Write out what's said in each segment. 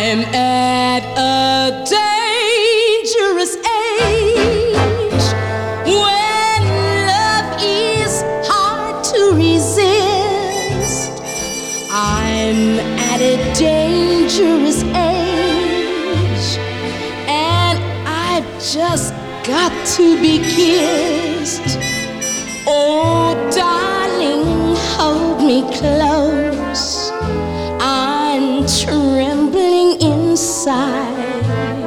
I'm at a dangerous age when love is hard to resist. I'm at a dangerous age and I've just got to be kissed. Oh, darling, hold me close. I'm trembling inside,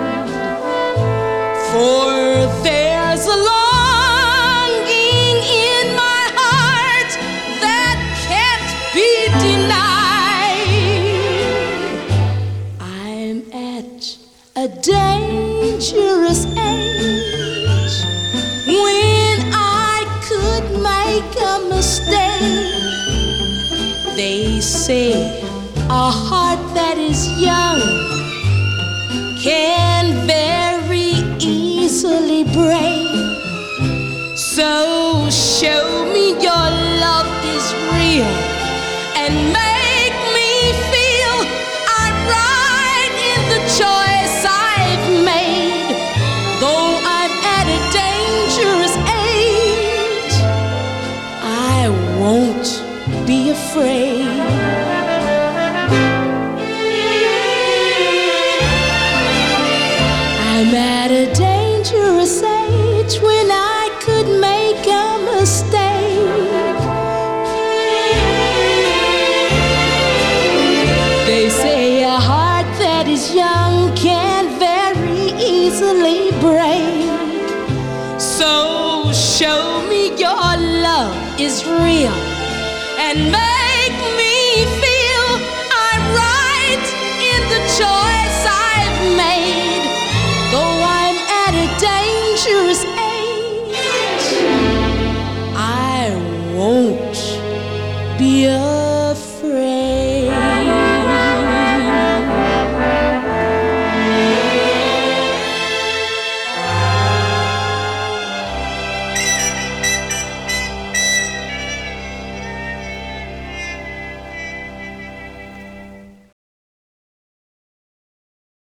for there's a longing in my heart that can't be denied. I'm at a dangerous age when I could make a mistake. They say a heart that is young can very easily break. So show me your love is real and make me feel I'm right in the choice I've made. Though I'm at a dangerous age, I won't be afraid. I'm at a dangerous age when I could make a mistake. They say a heart that is young can very easily break. So show me your love is real and make